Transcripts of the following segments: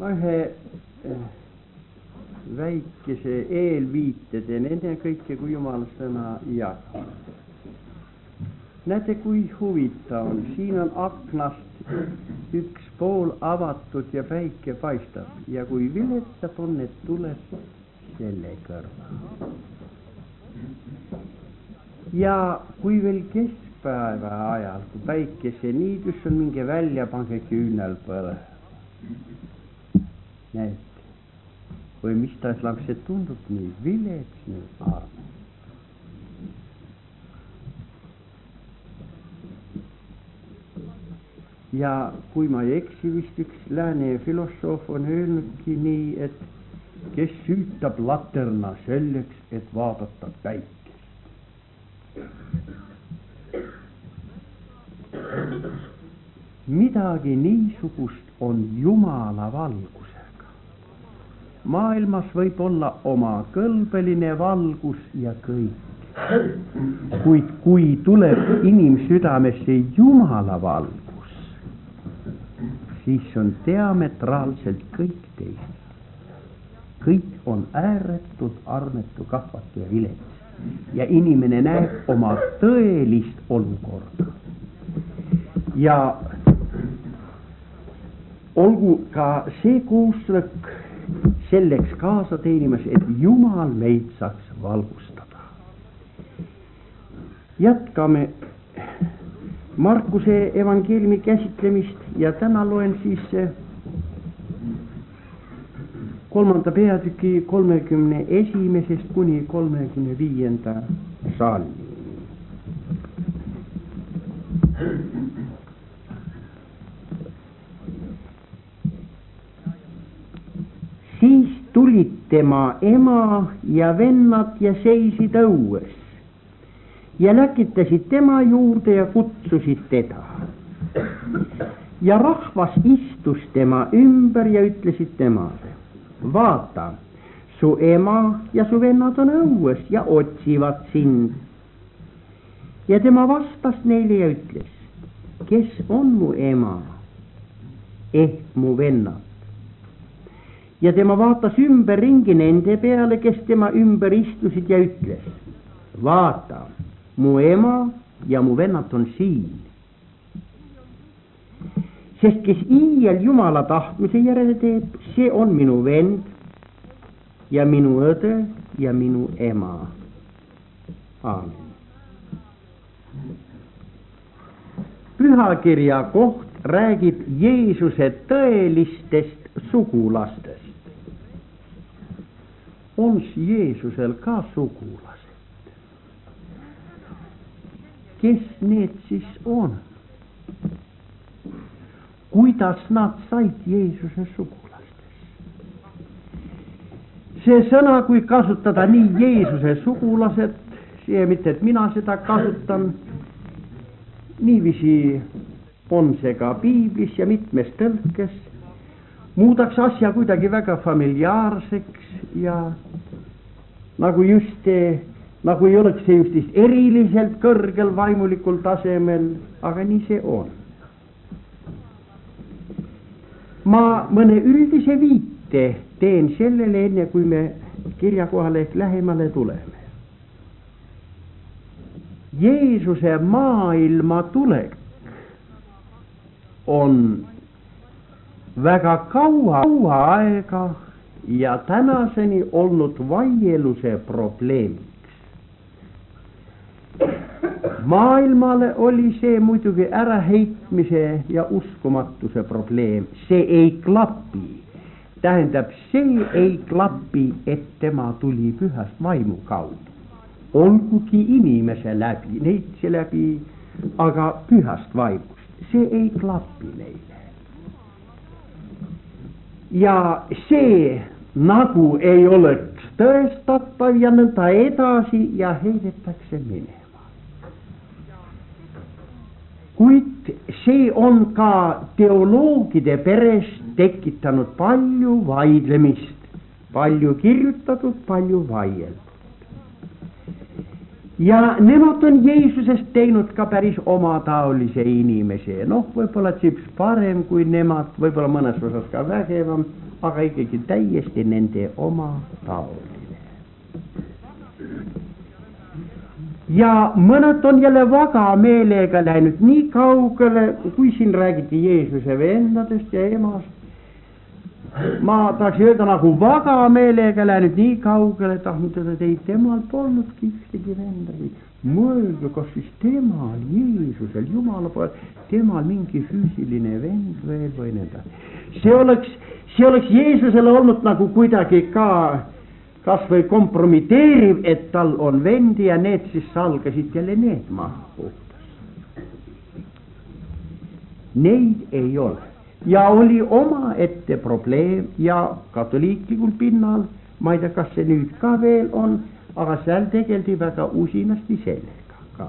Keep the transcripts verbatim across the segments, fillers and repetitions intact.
Ma ühe väikese eelviite teen enne kõike, kui Jumala sõna jagan. Näete, kui huvitav on. Siin on aknast üks pool avatud ja päike paistab. Ja kui viletsad on need tuled selle kõrval. Ja kui veel keskpäeva ajal, kui päikese niidus on mingi välja, pange küünel põle. Näete. Või mis taas laps, see tundub nii vilets, nii arm. Ja kui ma ei eksi, vist üks lääne filosoof on öelnudki nii, et kes süütab laterna selleks, et vaadata päikest. Midagi niisugust on Jumala valgusega. Maailmas võib olla oma kõlbeline valgus ja kõik. Kuid kui tuleb inimsüdamesse Jumala valgus, siis on diametraalselt kõik teised. Kõik on ääretult armetu, kahvatu ja vilets. Ja inimene näeb oma tõelist olukorda. Ja olgu ka see koosolek selleks kaasa teenimas, et Jumal meid saaks valgustada. Jätkame Markuse evangeeliumi käsitlemist ja täna loen siis kolmanda peatüki kolmekümne esimesest kuni kolmekümne viienda salmi. Siis tulid tema ema ja vennad ja seisid õues ja läkitasid tema juurde ja kutsusid teda. Ja rahvas istus tema ümber ja ütlesid temale, vaata, su ema ja su vennad on õues ja otsivad sind. Ja tema vastas neile ja ütles, kes on mu ema ehk mu vennad. Ja tema vaatas ümber ringi nende peale, kes tema ümber istusid ja ütles, vaata, mu ema ja mu vennad on siin. Sest kes iial Jumala tahtmise järele teeb, see on minu vend ja minu õde ja minu ema. Aamen. Pühakirja koht räägib Jeesuse tõelistest sugulastest. On Jeesusel ka sugulased? Kes need siis on? Kuidas nad said Jeesuse sugulastest? See sõna, kui kasutada nii Jeesuse sugulased, see mitte, et mina seda kasutan, niiviisi on see ka piiblis ja mitmes tõlkes, muudaks asja kuidagi väga familiaarseks ja nagu just, nagu ei oleks see just eriliselt kõrgel vaimulikul tasemel, aga nii see on. Ma mõne üldise viite teen sellele enne, kui me kirja kohale ehk lähemale tuleme. Jeesuse maailma tulek on väga kaua, kaua aega ja tänaseni olnud vaieluse probleemiks. Maailmale oli see muidugi äraheitmise ja uskumatuse probleem. See ei klapi. Tähendab, see ei klapi, et tema tuli pühast vaimu kaudu. Olgugi inimese läbi, neitse läbi, aga pühast vaimust. See ei klapi neile. Ja see nagu ei oleks tõestatav ja nõnda edasi ja heidetakse minema. Kuid see on ka teoloogide peres tekitanud palju vaidlemist, palju kirjutatud, palju vaieldud. Ja nemad on Jeesusest teinud ka päris omataolise inimese. Noh, võib-olla tsips parem kui nemad, võib-olla mõnes osas ka vägevam, aga ikkagi täiesti nende oma taoline. Ja mõned on jälle vaga meelega läinud nii kaugele, kui siin räägiti Jeesuse vendadest ja emast. Ma tahaks öelda nagu vaga meelega läinud nii kaugele, tahtnud öelda, et ei, temal polnudki ühtegi venda. Mõelge, kas siis temal, Jeesusel, Jumala poole, temal mingi füüsiline vend veel või nõnda. See oleks, see oleks Jeesusele olnud nagu kuidagi ka kas või kompromiteeriv, et tal on vendi ja need siis salgasid jälle need maha puhtas. Neid ei ole. Ja oli oma ette probleem ja katoliiklikul pinnal, ma ei tea, kas see nüüd ka veel on, aga seal tegeldi väga usinasti sellega ka.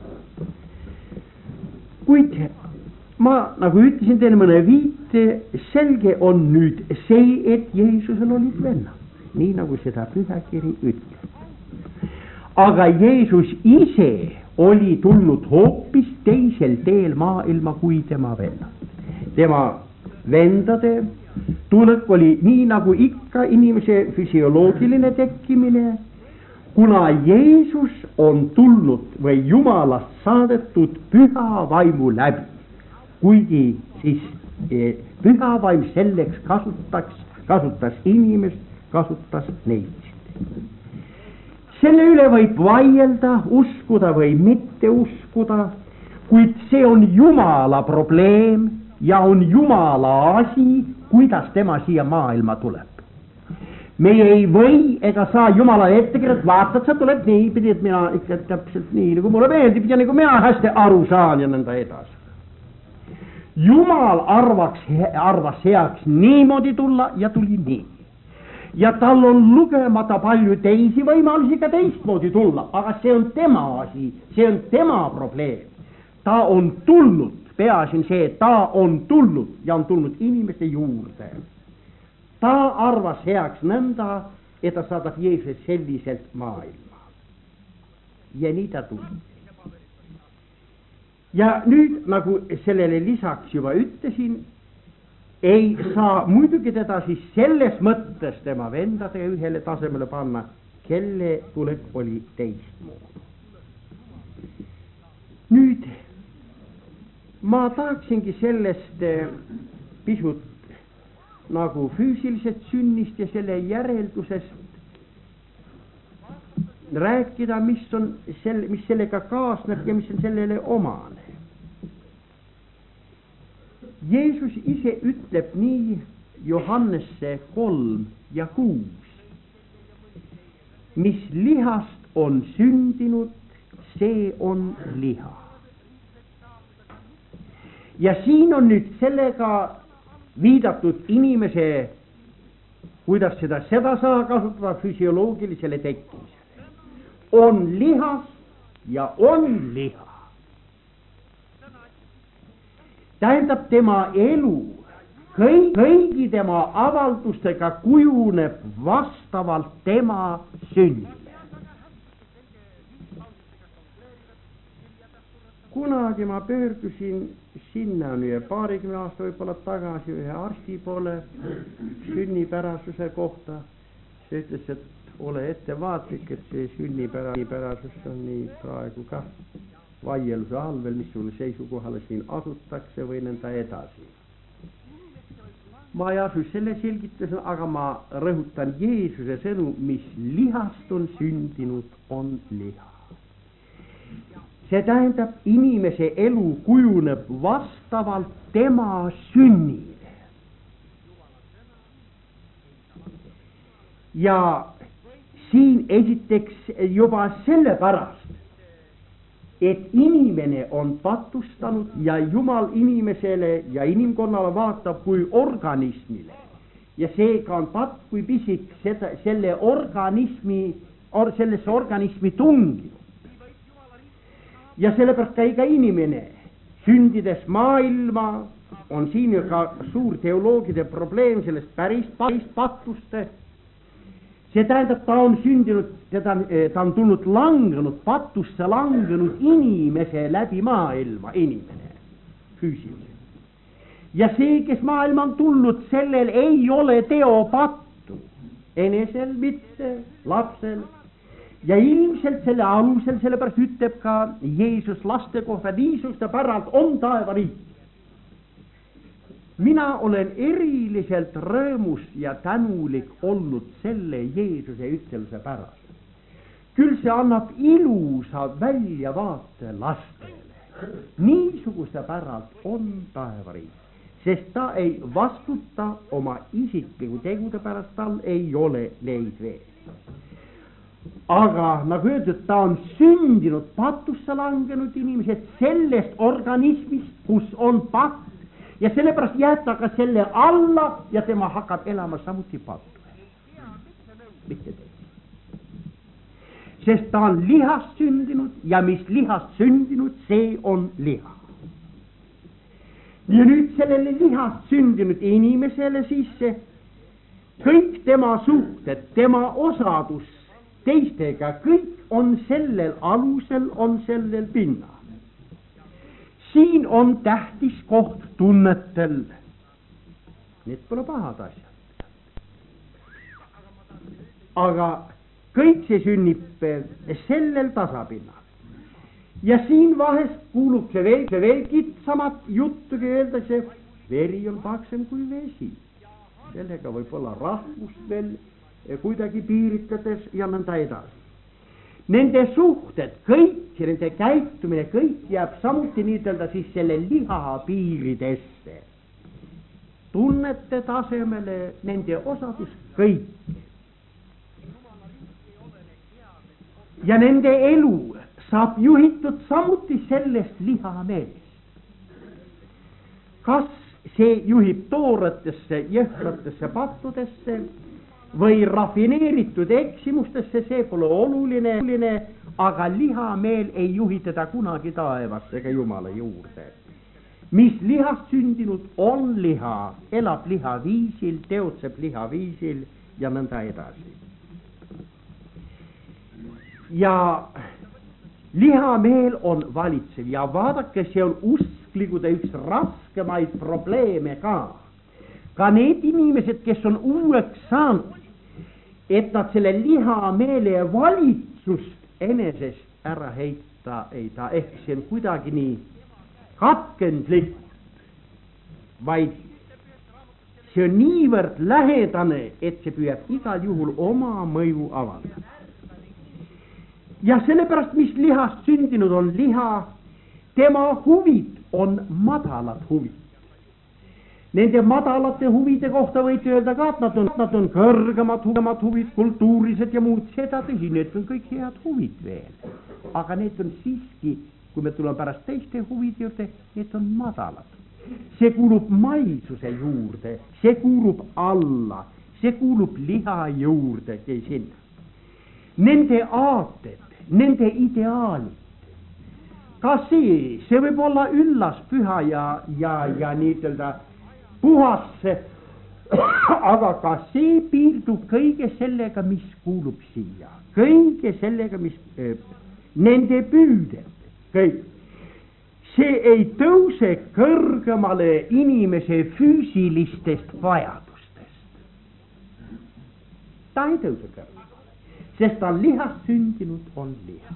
Kuid ma nagu ütlesin teile mõne viite, selge on nüüd see, et Jeesusel olid vennad, nii nagu seda pühakiri ütleb. Aga Jeesus ise oli tulnud hoopis teisel teel maailma kui tema vennad. Tema vendade tulek oli nii nagu ikka inimese füsioloogiline tekkimine, kuna Jeesus on tulnud või Jumalast saadetud püha vaimu läbi, kuigi siis eh, püha vaim selleks kasutaks, kasutas inimest, kasutas neist. Selle üle võib vaielda, uskuda või mitte uskuda, kuid see on Jumala probleem ja on Jumala asi, kuidas tema siia maailma tuleb. Meie ei või ega saa Jumala ette kirjata, vaatad, sa tuleb nii pidi, et mina ikka täpselt nii, nagu mulle meeldib ja nagu mina hästi aru saan ja nõnda edasi. Jumal arvaks, arvas heaks niimoodi tulla ja tuli nii. Ja tal on lugemata palju teisi võimalusi ka teistmoodi tulla, aga see on tema asi, see on tema probleem. Ta on tulnud, peaasi see, et ta on tulnud ja on tulnud inimeste juurde. Ta arvas heaks nõnda, et ta saadab Jeesus selliselt maailma. Ja nii ta tuli. Ja nüüd, nagu sellele lisaks juba ütlesin, ei saa muidugi teda siis selles mõttes tema vendade ühele tasemele panna, kelle tulek oli teistmoodi. Nüüd, ma tahaksingi sellest pisut nagu füüsilisest sünnist ja selle järeldusest rääkida, mis on selle, mis sellega kaasneb ja mis on sellele omane. Jeesus ise ütleb nii Johannesse kolm ja kuus. Mis lihast on sündinud, see on liha. Ja siin on nüüd sellega viidatud inimese, kuidas seda, seda saa kasutada füsioloogilisele tekkimisele. On lihas ja on liha. Tähendab, tema elu kõigi, kõigi tema avaldustega kujuneb vastavalt tema sünnile. Kunagi ma pöördusin sinna ühe paarikümne aasta võib-olla tagasi ühe arsti poole sünnipärasuse kohta. See ütles, et ole ettevaatlik, et see sünnipärasuus on nii praegu ka vaieluse all veel, missugune seisukohale siin asutakse või nõnda edasi. Ma ei asu selle selgitusena, aga ma rõhutan Jeesuse sõnu, mis lihast on sündinud, on liha. See tähendab, inimese elu kujuneb vastavalt tema sünnile. Ja siin esiteks juba sellepärast, et inimene on patustanud ja Jumal inimesele ja inimkonnale vaatab kui organismile. Ja seega on patt kui pisik seda, selle organismi, or, sellesse organismi tunginud. Ja sellepärast ka iga inimene, sündides maailma, on siin ju ka suur teoloogide probleem sellest päris pattuste. See tähendab, ta on sündinud, teda, ta on tulnud langenud, patusse langenud inimese läbi maailma, inimene, füüsiliselt. Ja see, kes maailma on tulnud, sellel ei ole teopattu. Enesel mitte, lapsel. Ja ilmselt selle alusel, sellepärast ütleb ka Jeesus laste kohta, niisuguste päralt on taevariik. Mina olen eriliselt rõõmus ja tänulik olnud selle Jeesuse ütlemise pärast. Küll see annab ilusa väljavaate lastele. Niisuguste päralt on taevariik, sest ta ei vastuta oma isikliku tegude pärast, tal ei ole neid veel. Aga nagu öeldud, ta on sündinud patusse langenud inimesed sellest organismist, kus on patt, ja sellepärast jääb ta ka selle alla ja tema hakkab elama samuti pattu. Mitte teist. Sest ta on lihast sündinud ja mis lihast sündinud, see on liha. Ja nüüd sellele lihast sündinud inimesele siis kõik tema suhted, tema osadus teistega, kõik on sellel alusel, on sellel pinnal. Siin on tähtis koht tunnetel. Need pole pahad asjad. Aga kõik see sünnib sellel tasapinnal. Ja siin vahest kuulub see veel, see veel kitsamat juttugi öeldakse, veri on paksem kui vesi. Sellega võib olla rahvust veel kuidagi piiritades ja nõnda edasi. Nende suhted, kõik, nende käitumine, kõik jääb samuti niidelda siis selle liha piiridesse. Tunnete tasemele, nende osadus kõik. Ja nende elu saab juhitud samuti sellest lihameelest. Kas see juhib tooretesse, jõhkratesse pattudesse või rafineeritud eksimustesse, see pole oluline, aga lihameel ei juhi teda kunagi taevasse ega Jumala juurde. Mis lihast sündinud on liha, elab liha viisil, teotseb liha viisil ja nõnda edasi. Ja lihameel on valitsev ja vaadake, see on usklikude üks raskemaid probleeme ka. Ka need inimesed, kes on uueks saanud, et nad selle lihameele valitsust enesest ära heita ei ta, ehk see on kuidagi nii katkendlik, vaid see on niivõrd lähedane, et see püüab igal juhul oma mõju avaldada. Ja sellepärast, mis lihast sündinud on liha, tema huvid on madalad huvid. Nende madalate huvide kohta võite öelda ka, et nad on, nad on kõrgemad huvid, huvid, kultuurised ja muud, seda tõsi, need on kõik head huvid veel. Aga need on siiski, kui me tuleme pärast teiste huvide juurde, need on madalad. See kuulub maisuse juurde, see kuulub alla, see kuulub liha juurde, ei sinna. Nende aated, nende ideaalid, ka see, see võib olla üllas, püha ja, ja, ja nii-öelda puhas, aga ka see piirdub kõige sellega, mis kuulub siia, kõige sellega, mis äh, nende püüded, kõik. See ei tõuse kõrgemale inimese füüsilistest vajadustest. Ta ei tõuse kõrgemale, sest ta lihast sündinud on liha.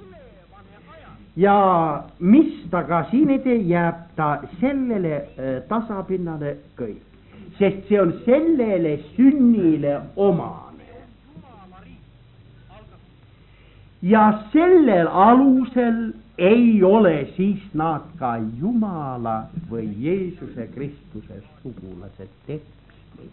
Ja mis ta ka siin ei tee, jääb ta sellele äh, tasapinnale kõik, sest see on sellele sünnile omane. Ja sellel alusel ei ole siis nad ka Jumala või Jeesuse Kristuse sugulased teps.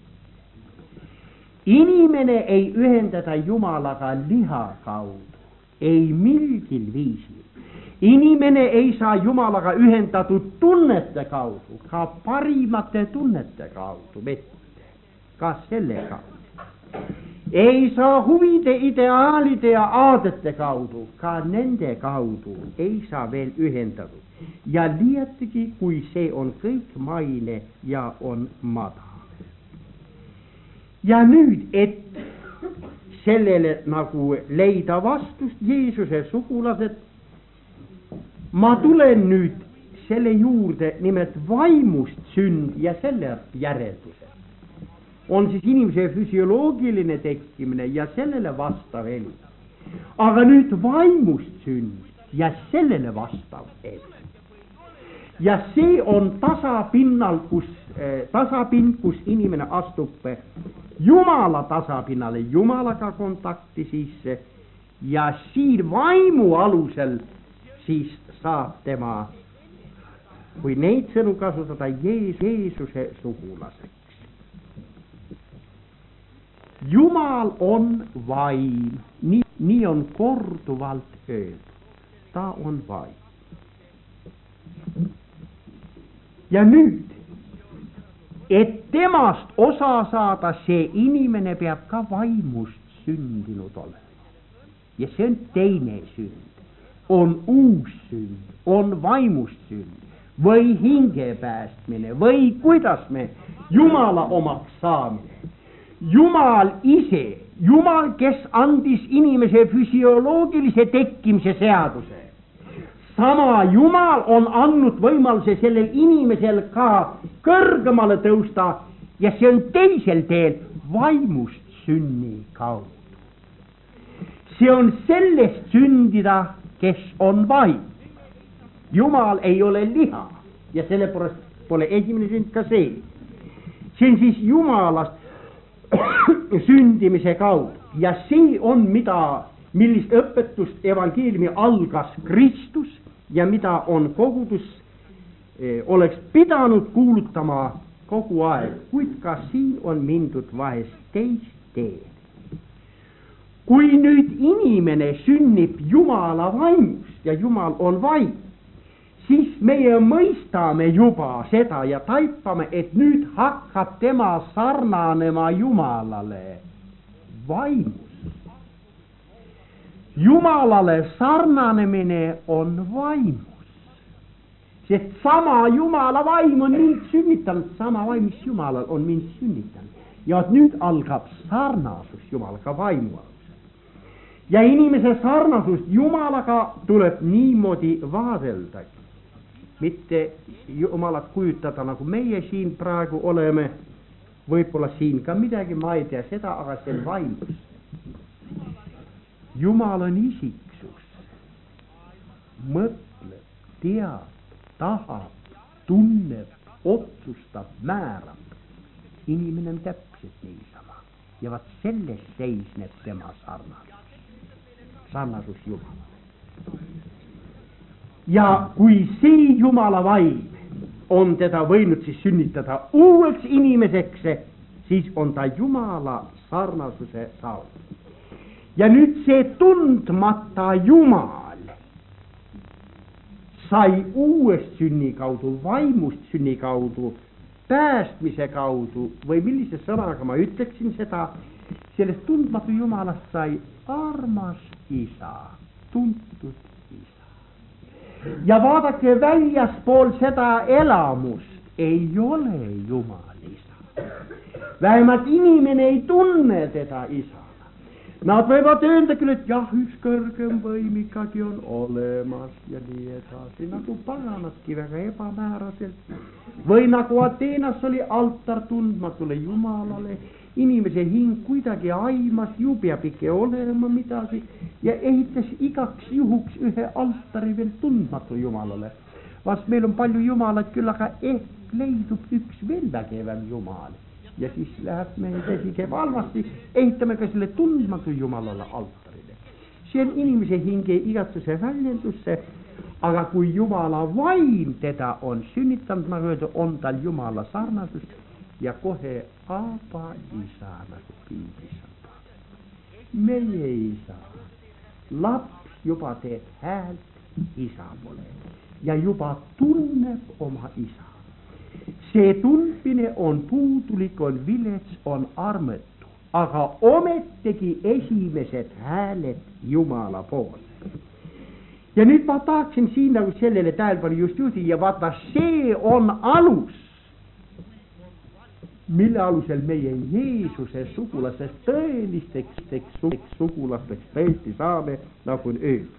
Inimene ei ühendada Jumalaga liha kaudu, ei mingil viisil. Inimene ei saa Jumalaga ühendatud tunnete kaudu, ka parimate tunnete kaudu, mitte, ka selle kaudu. Ei saa huvide, ideaalide ja aadete kaudu, ka nende kaudu ei saa veel ühendatud. Ja liiatigi, kui see on kõik maine ja on madal. Ja nüüd, et sellele nagu leida vastust, Jeesuse sugulased, ma tulen nüüd selle juurde, nimelt vaimust sünd ja selle järeldused on siis inimese füsioloogiline tekkimine ja sellele vastav elu. Aga nüüd vaimust sünd ja sellele vastav elu. Ja see on tasapinnal, kus, eh, tasapind, kus inimene astub Jumala tasapinnale, Jumalaga kontakti sisse ja siin vaimu alusel siis saab tema, kui neid sõnu kasutada, Jees, Jeesuse sugulaseks. Jumal on vaim, nii, nii on korduvalt öeldud, ta on vaim. Ja nüüd, et temast osa saada, see inimene peab ka vaimust sündinud olema. Ja see on teine sünd, on uus sünd, on vaimust sünd või hingepäästmine või kuidas me Jumala omaks saamine. Jumal ise, Jumal, kes andis inimese füsioloogilise tekkimise seaduse. Sama Jumal on andnud võimaluse sellel inimesel ka kõrgemale tõusta ja see on teisel teel vaimust sünni kaudu. See on sellest sündida, kes on vaim. Jumal ei ole liha ja sellepärast pole esimene sünd ka see. See on siis Jumalast sündimise kaudu ja see on mida, millist õpetust evangeeliumi algas Kristus ja mida on kogudus eh, oleks pidanud kuulutama kogu aeg, kuid ka siin on mindud vahest teist teed. Kui nüüd inimene sünnib Jumala vaimust ja Jumal on vaim, siis meie mõistame juba seda ja taipame, et nüüd hakkab tema sarnanema Jumalale vaimus. Jumalale sarnanemine on vaimus. Sest sama Jumala vaim on mind sünnitanud, sama vaim, mis Jumalal on mind sünnitanud. Ja nüüd algab sarnasus Jumalaga vaimu alusel. Ja inimese sarnasust Jumalaga tuleb niimoodi vaadeldagi. Mitte Jumalat kujutada, nagu meie siin praegu oleme, võib-olla siin ka midagi, ma ei tea seda, aga see on vaimus. Jumal on isiksus, mõtleb, teab, tahab, tunneb, otsustab, määrab. Inimene on täpselt niisama ja vaat selles seisneb tema sarnasus, sarnasus Jumalale. Ja kui see Jumala vaim on teda võinud siis sünnitada uueks inimeseks, siis on ta Jumala sarnasuse saanud. Ja nüüd see tundmata Jumal sai uuest sünni kaudu, vaimust sünni kaudu, päästmise kaudu või millise sõnaga ma ütleksin seda, sellest tundmatu Jumalast sai armas isa, tuntud isa. Ja vaadake, väljaspool seda elamust ei ole Jumal isa. Vähemalt inimene ei tunne teda isana. Nad võivad öelda küll, et jah, üks kõrgem võim ikkagi on olemas ja nii edasi, nagu paganadki väga ebamääraselt. Või nagu Ateenas oli altar tundmatule Jumalale, inimese hing kuidagi aimas, ju peab ikka olema midagi ja ehitas igaks juhuks ühe altari veel tundmatu Jumalale. Vast meil on palju Jumalaid küll, aga ehk leidub üks veel vägevam Jumal. Ja siis läheb meie käsi käib halvasti, ehitame ka selle tundmatu Jumalale altarile. See on inimese hinge igatsuse väljendusse, aga kui Jumala vaim teda on sünnitanud, nagu öelda, on tal Jumala sarnasus ja kohe Aba isa, nagu piiblis on. Meie isa, laps juba teeb häält isa pole ja juba tunneb oma isa. See tundmine on puudulik, on vilets, on armetu, aga ometegi esimesed hääled Jumala poole. Ja nüüd ma tahaksin siin nagu sellele tähelepanu just juhti ja vaata, see on alus, mille alusel meie Jeesuse sugulastest tõelisteks sugulasteks tõesti saame, nagu on öeldud.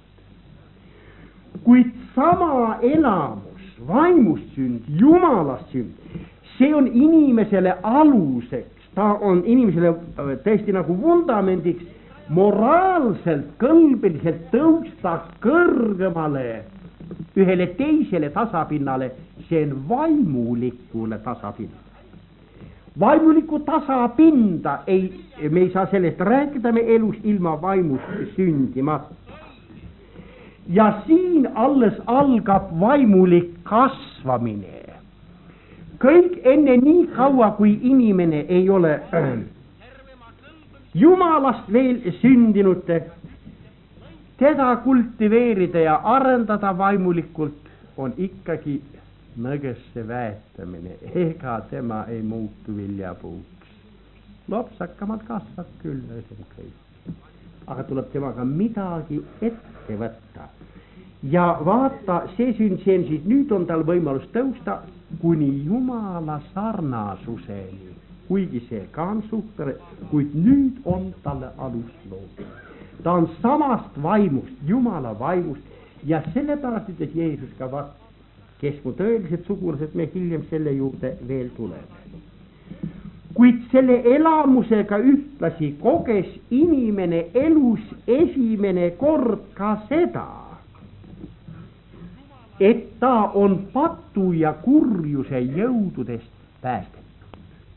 Kuid sama elamus, vaimust sünd, Jumalast sünd, see on inimesele aluseks, ta on inimesele tõesti nagu vundamendiks moraalselt, kõlbeliselt tõusta kõrgemale ühele teisele tasapinnale, see on vaimulikule tasapinnale. Vaimuliku tasapinda ei, me ei saa sellest rääkida, me elus ilma vaimust sündimata. Ja siin alles algab vaimulik kasvamine. Kõik enne nii kaua, kui inimene ei ole äh, Jumalast veel sündinud, teda kultiveerida ja arendada vaimulikult on ikkagi nõgesse väetamine, ega tema ei muutu viljapuuks. Lopsakamalt kasvab küll, aga tuleb temaga midagi ette võtta. Ja vaata, see sünd, see on siis, nüüd on tal võimalus tõusta kuni Jumala sarnasuseni, kuigi see ka on suhtere, kuid nüüd on talle alus loodud. Ta on samast vaimust, Jumala vaimust, ja sellepärast ütles Jeesus ka vaat, kes mu tõelised sugulased, me hiljem selle juurde veel tuleme. Kuid selle elamusega ühtlasi koges inimene elus esimene kord ka seda, et ta on patu ja kurjuse jõududest päästetud.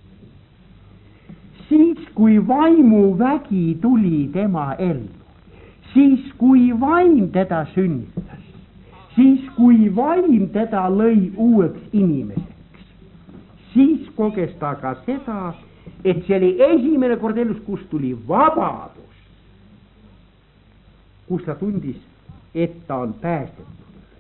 Siis, kui vaimu vägi tuli tema ellu, siis, kui vaim teda sünnitas, siis, kui vaim teda lõi uueks inimeseks, siis koges ta ka seda, et see oli esimene kord elus, kus tuli vabadus, kus ta tundis, et ta on päästetud.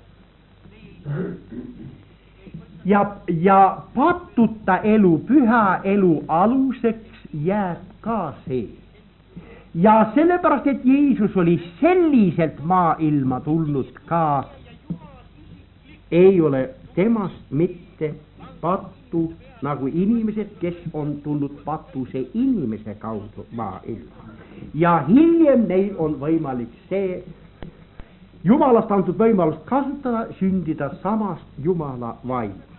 Ja, ja patuta elu, püha elu aluseks jääb ka see. Ja sellepärast, et Jeesus oli selliselt maailma tulnud ka, ei ole temast mitte pattu nagu inimesed, kes on tulnud patuse inimese kaudu maailma. Ja hiljem neil on võimalik see Jumalast antud võimalust kasutada, sündida samast Jumala vaimust.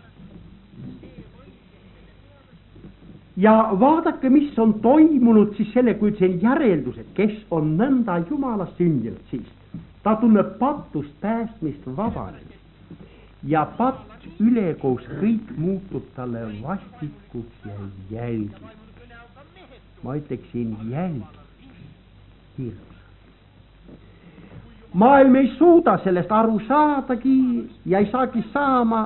Ja vaadake, mis on toimunud siis selle, kui see on järeldused, kes on nõnda Jumalast sündinud siis. Ta tunneb patust päästmist vabanemist. Ja patt ülekoos kõik muutub talle vastikuks ja jälgiks. Ma ütleksin jälgiks, hirmus. Maailm ei suuda sellest aru saadagi ja ei saagi saama.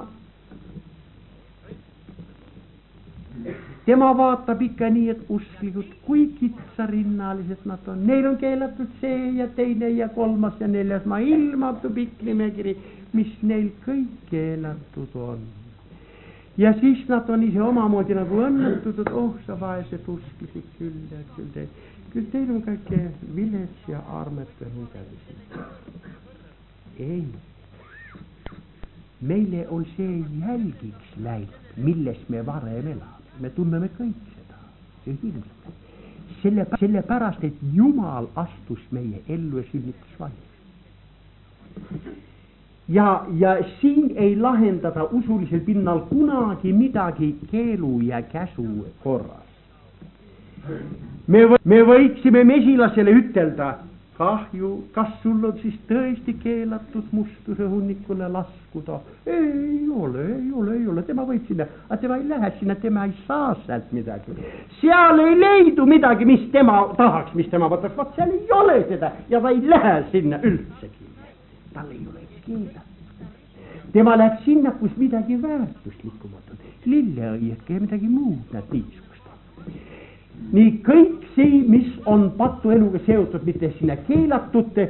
Tema vaatab ikka nii, et usklikud, kui kitsarinnalised nad on. Neil on keelatud see ja teine ja kolmas ja neljas. Ma ilmatu pikk nimekiri, mis neil kõik keelatud on. Ja siis nad on ise omamoodi nagu õnnetud, et oh, sa vaesed usklikud küll ja küll teil. Küll teil on kõike vilets ja armet ja midagi. Ei. Meile on see jälgiks läinud, milles me varem elame. Me tunneme kõik seda. See hirmstab. Selle, selle pärast, et Jumal astus meie ellu ja sünnitas vaimust. Ja, ja siin ei lahendada usulisel pinnal kunagi midagi keelu ja käsu korras. Me, võ, me võiksime mesilasele ütelda, kahju, kas sul on siis tõesti keelatud mustuse hunnikule laskuda? Ei ole, ei ole, ei ole, tema võib sinna, aga tema ei lähe sinna, tema ei saa sealt midagi. Seal ei leidu midagi, mis tema tahaks, mis tema võtaks, vaat seal ei ole seda ja ta ei lähe sinna üldsegi. Tal ei ole keelatud. Tema läheb sinna, kus midagi väärtuslikumat on, lilleõieke ja midagi muud nad niisugust. Nii kõik see, mis on patu eluga seotud, mitte sinna keelatute.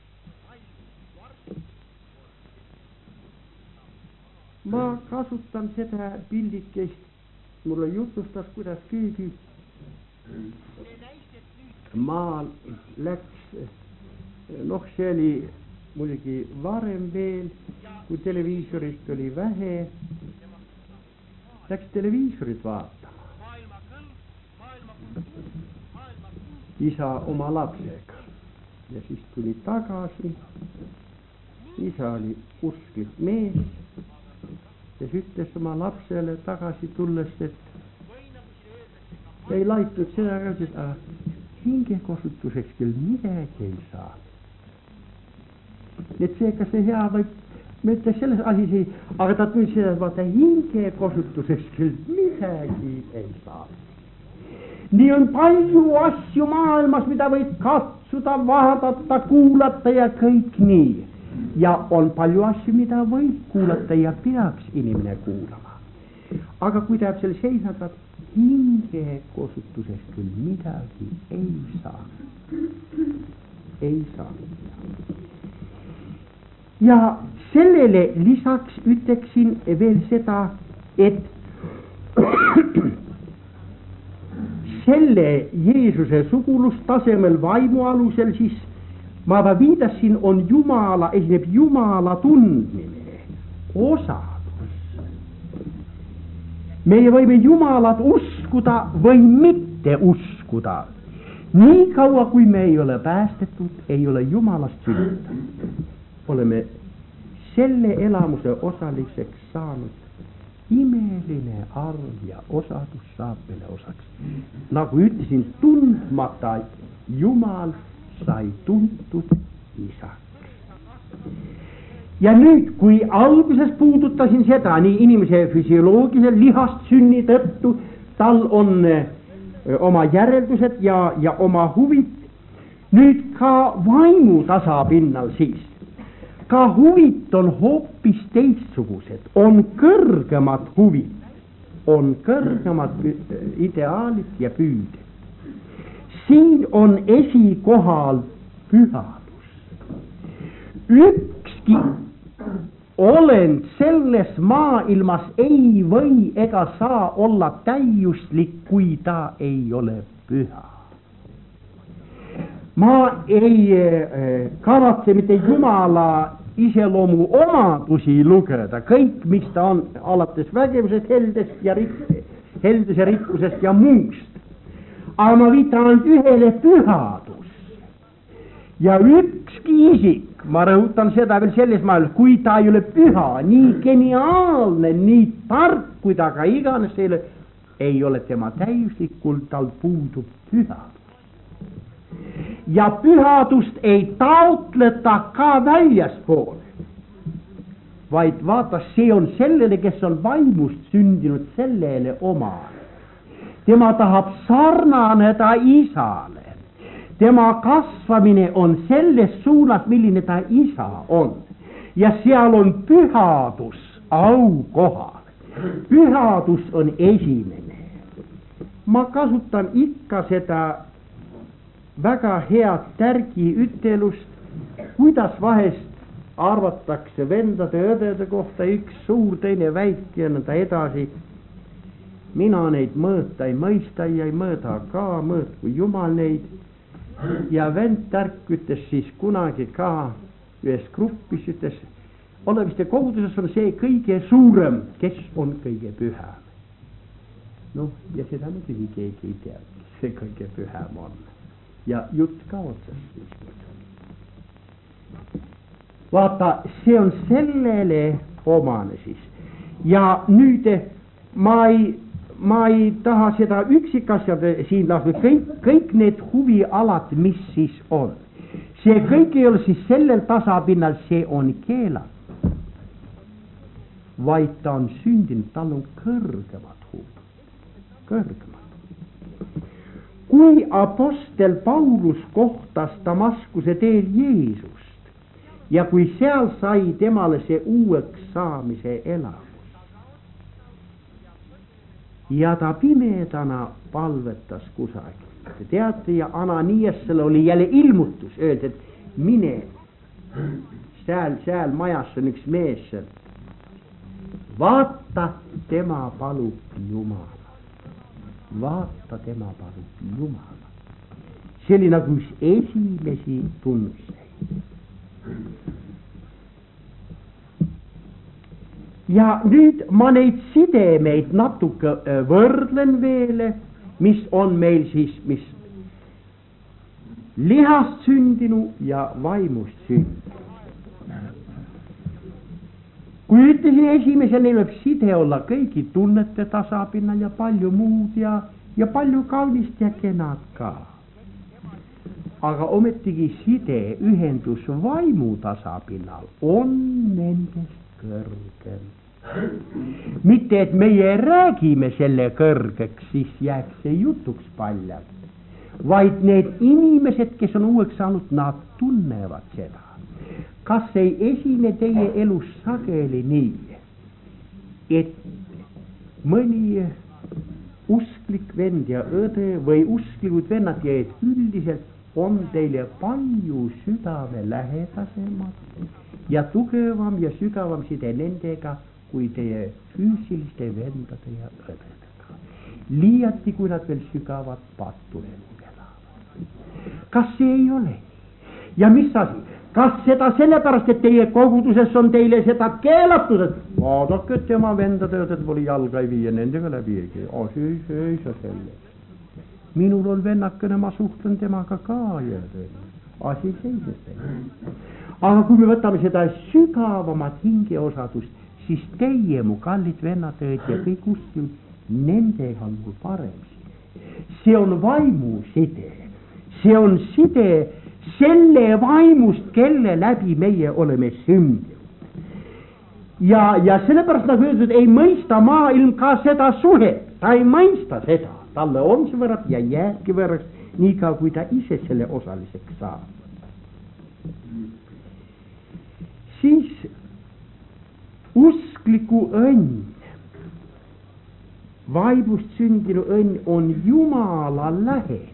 Ma kasutan seda pildikest, mulle jutustas, kuidas keegi maal läks, noh, see oli muidugi varem veel, kui televiisorit oli vähe, läks televiisorit vaatama. Isa oma lapsega ja siis tuli tagasi. Isa oli usklik mees kes ütles oma lapsele tagasi tulles, et ei laitnud seda ka, et hingekosutuseks küll midagi ei saa. Et see, kas see hea või, me ütles selles asi see, aga ta tuli seda, et vaata hingekosutuseks küll midagi ei saa. Nii on palju asju maailmas, mida võid katsuda, vaadata, kuulata ja kõik nii. Ja on palju asju, mida võib kuulata ja peaks inimene kuulama. Aga kui ta jääb selle seisnada, hingekosutuseks küll midagi ei saa. Ei saa. Ja sellele lisaks ütleksin veel seda, et selle Jeesuse sugulustasemel vaimu alusel siis ma viidasin, on Jumala, esineb Jumala tundmine, osadus. Meie võime Jumalat uskuda või mitte uskuda. Nii kaua, kui me ei ole päästetud, ei ole Jumalast sünda. Oleme selle elamuse osaliseks saanud. Imeline arv ja osadus saab meile osaks. Nagu ütlesin, tundmata Jumal sai tuntud isaks. Ja nüüd, kui alguses puudutasin seda, nii inimese füsioloogilise lihast sünni tõttu, tal on öö, oma järeldused ja, ja oma huvid, nüüd ka vaimu tasapinnal siis. Ka huvid on hoopis teistsugused, on kõrgemad huvid, on kõrgemad ideaalid ja püüded. Siin on esikohal pühadus. Ükski olend selles maailmas ei või ega saa olla täiuslik, kui ta ei ole püha. Ma ei eh, kavatse mitte Jumala iseloomu omadusi lugeda, kõik, mis ta on, alates vägevusest, heldest ja rik-, heldes ja rikkusest ja muust. Aga ma viitan ainult ühele pühadus. Ja ükski isik, ma rõhutan seda veel selles maailmas, kui ta ei ole püha, nii geniaalne, nii tark, kui ta ka iganes ei ole, ei ole tema täiuslikul, tal puudub pühadus. Ja pühadust ei taotleta ka väljaspool, vaid vaata, see on sellele, kes on vaimust sündinud, sellele omane. Tema tahab sarnaneda isale. Tema kasvamine on selles suunas, milline ta isa on. Ja seal on pühadus aukohal. Pühadus on esimene. Ma kasutan ikka seda väga head tärgi ütelust, kuidas vahest arvatakse vendade õdede kohta, üks suur, teine väike ja nõnda edasi. Mina neid mõõta ei mõista ja ei mõõda ka, mõõtku Jumal neid. Ja vend tärk ütles siis kunagi ka ühes grupis, ütles, oleviste koguduses on see kõige suurem, kes on kõige püham. Noh, ja seda muidugi keegi ei tea, kes see kõige püham on. Ja jutt ka otsast. Vaata, see on sellele omane siis. Ja nüüd ma ei, ma ei taha seda üksikasjad siin lasda, kõik, kõik need huvialad, mis siis on. See kõik ei ole siis sellel tasapinnal, see on keelatud. Vaid ta on sündinud, tal on kõrgemad huvid. Kõrgemad. Kui apostel Paulus kohtas Damaskuse teel Jeesust ja kui seal sai temale see uueks saamise elamus ja ta pimedana palvetas kusagil. Te teate, ja Ananiasele oli jälle ilmutus, öeldi, et mine, seal, seal majas on üks mees, vaata, tema palub Jumala. Vaata, tema palub Jumala. See oli nagu üks esimesi tunnuseid. Ja nüüd ma neid sidemeid natuke võrdlen veel, mis on meil siis, mis lihast sündinu ja vaimust sündinu. Kui ütlesin esimesel, neil võib side olla kõigi tunnete tasapinnal ja palju muud ja, ja palju kaunist ja kenad ka. Aga ometigi side, ühendus vaimu tasapinnal on nendest kõrgem. Mitte, et meie räägime selle kõrgeks, siis jääks see jutuks paljalt. Vaid need inimesed, kes on uueks saanud, nad tunnevad seda. Kas ei esine teie elus sageli nii, et mõni usklik vend ja õde või usklikud vennad ja et üldiselt on teile palju südame lähedasemad ja tugevam ja sügavam side nendega kui teie füüsiliste vendade ja õdedega. Liiati, kui nad veel sügavat patulelu elavad. Kas see ei ole? Ja mis asi? Kas seda sellepärast, et teie koguduses on teile seda keelatud, et vaadake, et tema vendade õded pole jalga ei viia, nendega läbi ei käi. Oh, see, see ei saa sellest. Minul on vennakene, ma suhtlen temaga ka ja asi seisnes teile. Aga kui me võtame seda sügavamat hingeosadust, siis teie, mu kallid vennadööd ja kõik uskjud, nendega on mul parem side. See on vaimu side. See on side selle vaimust, kelle läbi meie oleme sündinud. Ja, ja sellepärast nagu öeldud, ei mõista maailm ka seda suhet. Ta ei mõista seda. Talle on see võrrad ja jääbki võrraks, nii ka kui ta ise selle osaliseks saab. Siis uskliku õnn, vaimust sündinu õnn on Jumala lähedus.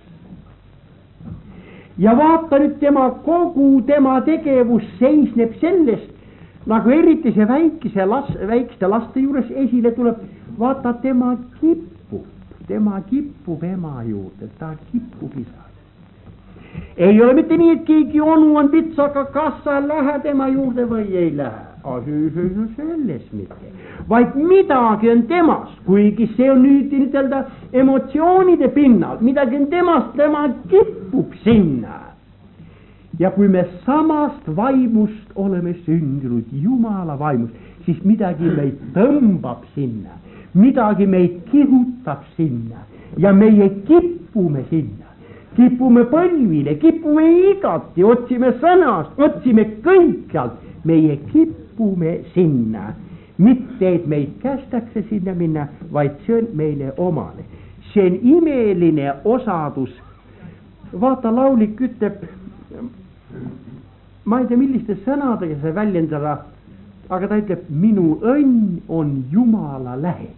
Ja vaata nüüd tema kogu tema tegevus seisneb sellest, nagu eriti see väikese las, väikeste laste juures esile tuleb, vaata tema kippub, tema kippub ema juurde, ta kippub isa. Ei ole mitte nii, et keegi onu on pitsaga, kas sa lähed ema juurde või ei lähe. Selles mitte. Vaid midagi on temas, kuigi see on nüüd ütelda emotsioonide pinnal, midagi on temast, tema kippub sinna. Ja kui me samast vaimust oleme sündinud, Jumala vaimust, siis midagi meid tõmbab sinna, midagi meid kihutab sinna ja meie kippume sinna. Kipume põlvile, kipume igati, otsime sõnast, otsime kõikjalt, meie kipume sinna. Mitte, et meid kästakse sinna minna, vaid see on meile omane. See on imeline osadus. Vaata, laulik ütleb, ma ei tea, milliste sõnadega see väljendada, aga ta ütleb, minu õnn on Jumala läheduses.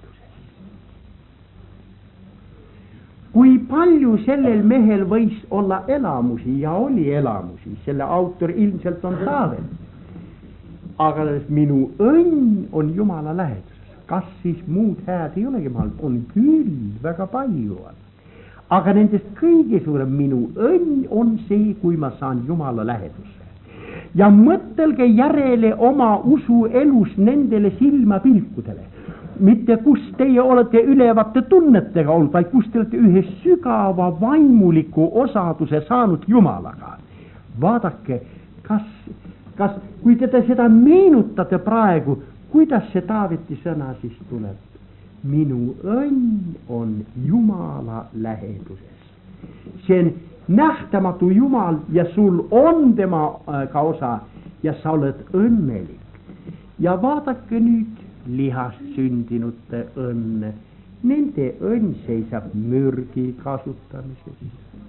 Kui palju sellel mehel võis olla elamusi ja oli elamusi, selle autor ilmselt on Taavel. Aga minu õnn on Jumala läheduses. Kas siis muud hääd ei olegi maal? On küll, väga palju on. Aga nendest kõige suurem minu õnn on see, kui ma saan Jumala lähedusse. Ja mõtelge järele oma usu elus nendele silmapilkudele. Mitte kus teie olete ülevate tunnetega olnud, vaid kus te olete ühe sügava vaimuliku osaduse saanud Jumalaga. Vaadake, kas, kas, kui te seda meenutate praegu, kuidas see Taaveti sõna siis tuleb? Minu õnn on Jumala läheduses. See on nähtamatu Jumal ja sul on tema ka osa ja sa oled õnnelik. Ja vaadake nüüd lihast sündinute õnne. Nende õnn seisab mürgi kasutamises.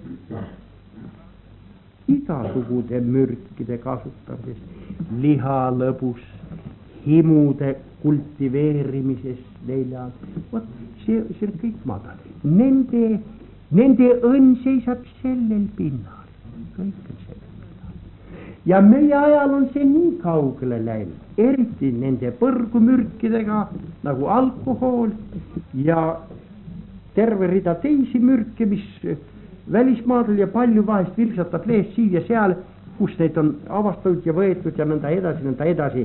Igasugude mürkide kasutamises, lihalõbus, himude kultiveerimises neile. Vot, see, see on kõik madal. Nende, nende õnn seisab sellel pinnal. Kõik on sellel pinnal. Ja meie ajal on see nii kaugele läinud. Eriti nende põrgumürkidega nagu alkohol ja terve rida teisi mürke, mis välismaadel ja palju vahest vilksatab lees siia seal, kus neid on avastatud ja võetud ja nõnda edasi, nõnda edasi.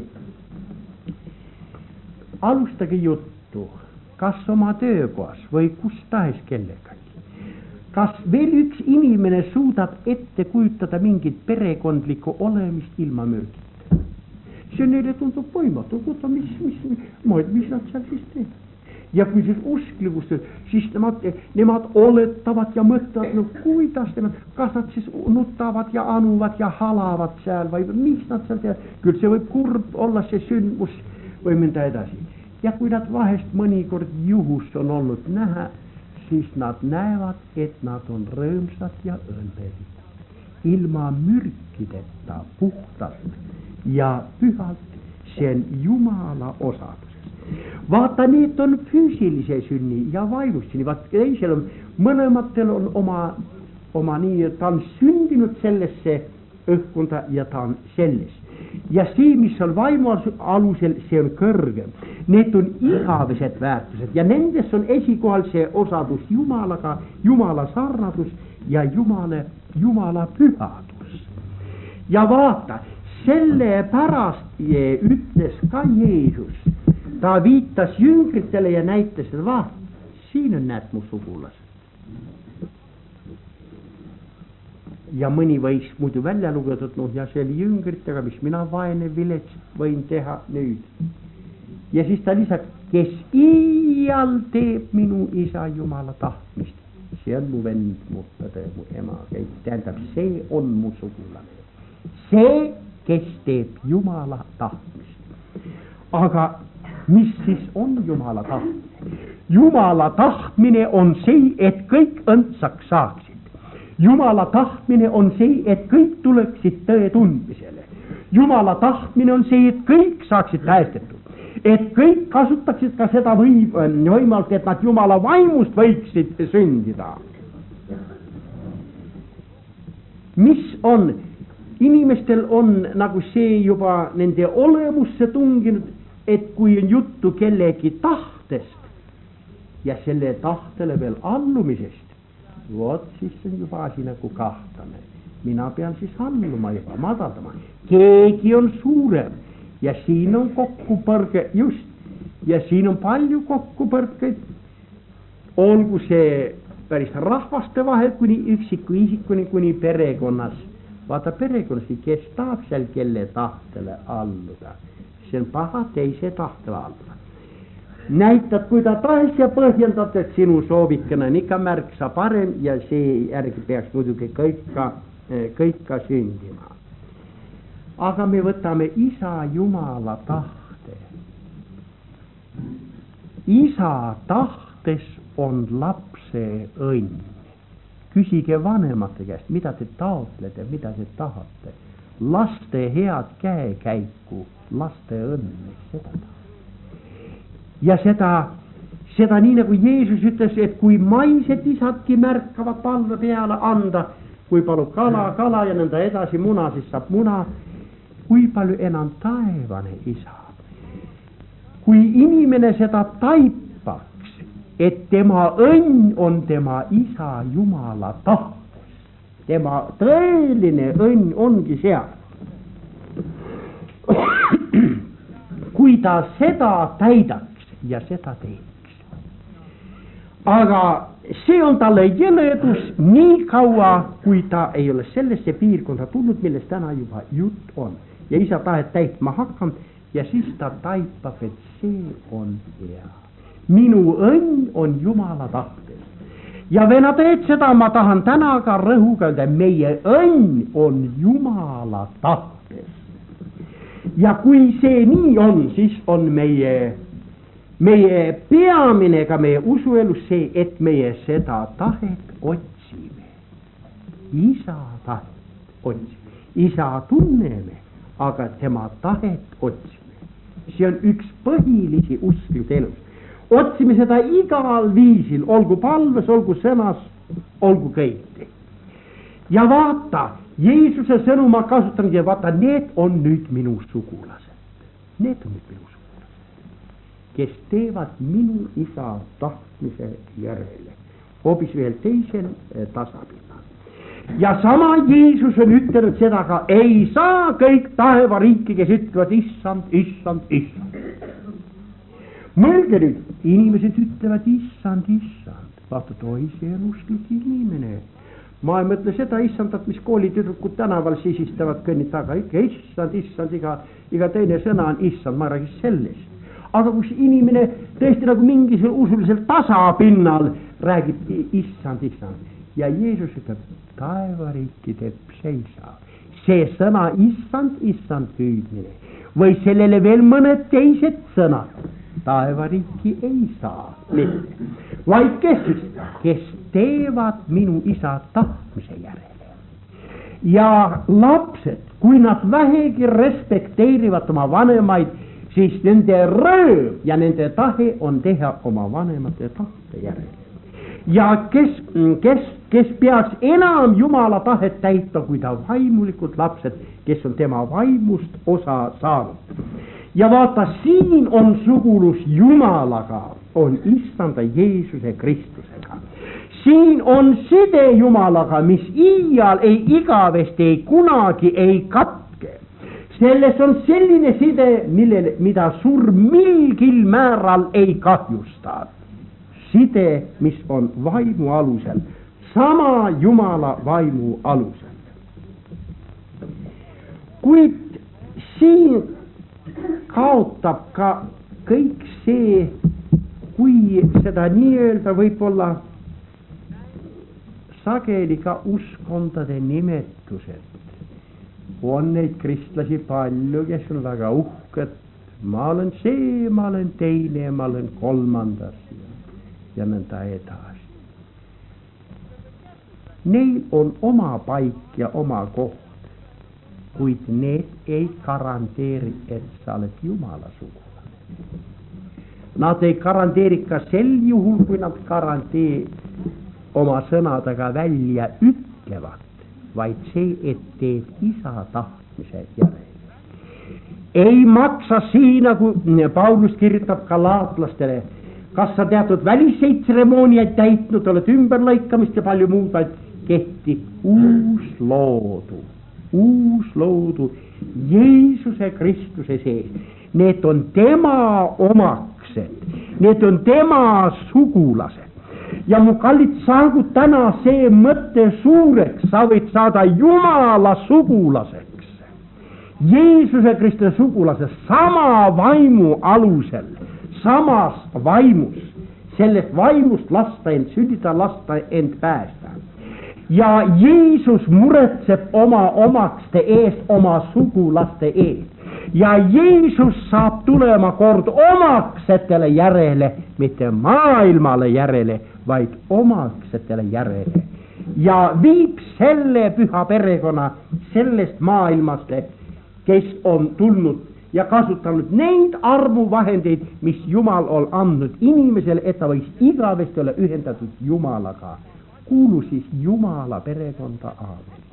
Alustage juttu, kas oma töökohas või kus tahes kellegagi. Kas veel üks inimene suudab ette kujutada mingit perekondlikku olemist ilma mürgita? see neile tundub võimatu, kuulda, mis, mis, mis, mis nad seal siis teevad. Ja kui siis usklikkust, siis nemad, nemad oletavad ja mõtlevad, no kuidas nemad, kas nad siis nutavad ja anuvad ja halavad seal või mis nad seal teevad. Küll see võib kurb olla see sündmus või minna edasi. Ja kui nad vahest mõnikord juhus on olnud näha, siis nad näevad, et nad on rõõmsad ja õnnelik. Ilma mürkideta, puhtalt ja pühalt, see on Jumala osadus. Vaata, need on füüsilise sünni ja vaimustini, vaat teisel on, mõlematel on oma, oma nii, ta on sündinud sellesse õhkunda ja ta on selles. Ja see, mis on vaimu alusel, see on kõrgem. Need on igavesed väärtused ja nendes on esikohal see osadus Jumalaga, Jumala sarnadus ja Jumala, Jumala pühadus. Ja vaata, selle pärast ütles ka Jeesus, ta viitas jüngritele ja näitas, et vaat, siin on näed mu sugulased. Ja mõni võis muidu välja lugetud, noh, ja see oli jüngritega, mis mina vaene vilets võin teha nüüd. Ja siis ta lisab, kes iial teeb minu isa Jumala tahtmist. See on mu vend, mu õde, mu ema, tähendab, see on mu sugulane. See, kes teeb Jumala tahtmist. Aga mis siis on Jumala tahtmine? Jumala tahtmine on see, et kõik õndsaks saaksid. Jumala tahtmine on see, et kõik tuleksid tõe tundmisele. Jumala tahtmine on see, et kõik saaksid päästetud. Et kõik kasutaksid ka seda võim, võimalt, et nad Jumala vaimust võiksid sündida. Mis on? Inimestel on nagu see juba nende olemusse tunginud, et kui on juttu kellegi tahtest ja selle tahtele veel allumisest, vot siis on juba asi nagu kahtlane. Mina pean siis alluma juba, madaldama. Keegi on suurem ja siin on kokkupõrge, just, ja siin on palju kokkupõrgeid. Olgu see päris rahvaste vahel kuni üksiku isikuni kuni perekonnas. Vaata perekonnas, kes tahab seal kelle tahtele alluda. See on paha teise tahtele alluda. Näitad, kui ta tahes ja põhjendad, et sinu soovikene on ikka märksa parem ja see järgi peaks muidugi kõik ka, kõik ka sündima. Aga me võtame isa Jumala tahte. Isa tahtes on lapse õnn. Küsige vanemate käest, mida te taotlete, mida te tahate. Laste head käekäiku, laste õnne, seda tahate. Ja seda, seda nii nagu Jeesus ütles, et kui maised isadki märkavad palve peale anda, kui palub kala, kala ja nõnda edasi muna, siis saab muna, kui palju enam taevane isa. Kui inimene seda taipaks, et tema õnn on tema isa Jumala tahtes, tema tõeline õnn ongi seal. Kui ta seda täidaks, ja seda teeks. Aga see on talle jõledus nii kaua, kui ta ei ole sellesse piirkonda tulnud, millest täna juba jutt on. Ja isa tahet täitma hakkanud ja siis ta taipab, et see on hea. Minu õnn on Jumala tahtes. Ja vena teed seda, ma tahan täna ka rõhuga öelda, meie õnn on Jumala tahtes. Ja kui see nii on, siis on meie Meie peamine ka meie usuelus see, et meie seda tahet otsime. Isa tahet otsime. Isa tunneme, aga tema tahet otsime. See on üks põhilisi uskluse elus. Otsime seda igal viisil, olgu palves, olgu sõnas, olgu kõike. Ja vaata, Jeesuse sõnu ma kasutan ja vaata, need on nüüd minu sugulased. Need on nüüd minu sugulased, kes teevad minu isa tahtmise järele, hoopis veel teisel tasapinnal. Ja sama Jeesus on ütelnud seda ka, ei saa kõik taevariiki, kes ütlevad issand, issand, issand. Mõelge nüüd, inimesed ütlevad issand, issand, vaata, oi, see on usklik inimene. ma ei mõtle seda issandat, mis koolitüdrukud tänaval sisistavad kõnnid taga, ikka issand, issand, iga, iga teine sõna on issand, ma ei räägi sellest. Aga kus inimene tõesti nagu mingisugusel usulisel tasapinnal räägib issand, issand ja Jeesus ütleb, taevariiki teeb seisa. See sõna issand, issand püüdmine või sellele veel mõned teised sõnad taevariiki ei saa mitte, vaid kes siis, kes teevad minu isa tahtmise järele. Ja lapsed, kui nad vähegi respekteerivad oma vanemaid, siis nende rööv ja nende tahe on teha oma vanemate tahte järele. Ja kes, kes, kes peaks enam Jumala tahet täita, kui ta vaimulikud lapsed, kes on tema vaimust osa saanud. Ja vaata, siin on sugulus Jumalaga, on issanda Jeesuse Kristusega. Siin on side Jumalaga, mis iial ei igavesti, ei kunagi ei katke. Selles on selline side, millele, mida surm mingil määral ei kahjusta. Side, mis on vaimu alusel, sama Jumala vaimu alusel. Kuid siin kaotab ka kõik see, kui seda nii-öelda võib-olla sageli ka uskondade nimetused. On neid kristlasi palju, kes on väga uhked. Ma olen see, ma olen teine, ma olen kolmandas ja nõnda edasi. Neil on oma paik ja oma koht, kuid need ei garanteeri, et sa oled Jumala sugulane. Nad ei garanteeri ka sel juhul, kui nad garantee oma sõnadega välja ütlevad, vaid see, et teeb isa tahtmise järele. Ei maksa siin, nagu Paulus kirjutab galaatlastele, kas sa teatud väliseid tseremooniaid täitnud, oled ümberlõikamist ja palju muud, vaid kehtib uus loodu, uus loodu Jeesuse Kristuse sees. Need on tema omaksed, need on tema sugulased. Ja mu kallid, saagu täna see mõte suureks, sa võid saada Jumala sugulaseks. Jeesuse Kristuse sugulase sama vaimu alusel, samas vaimus, sellest vaimust lasta end sündida, lasta end päästa. Ja Jeesus muretseb oma omakste eest, oma sugulaste eest. Ja Jeesus saab tulema kord omaksetele järele, mitte maailmale järele, vaid omaksetele järele. Ja viib selle püha perekonna sellest maailmast, kes on tulnud ja kasutanud neid armuvahendeid, mis Jumal on andnud inimesele, et ta võiks igavesti olla ühendatud Jumalaga. Kuulu siis Jumala perekonda, aamen.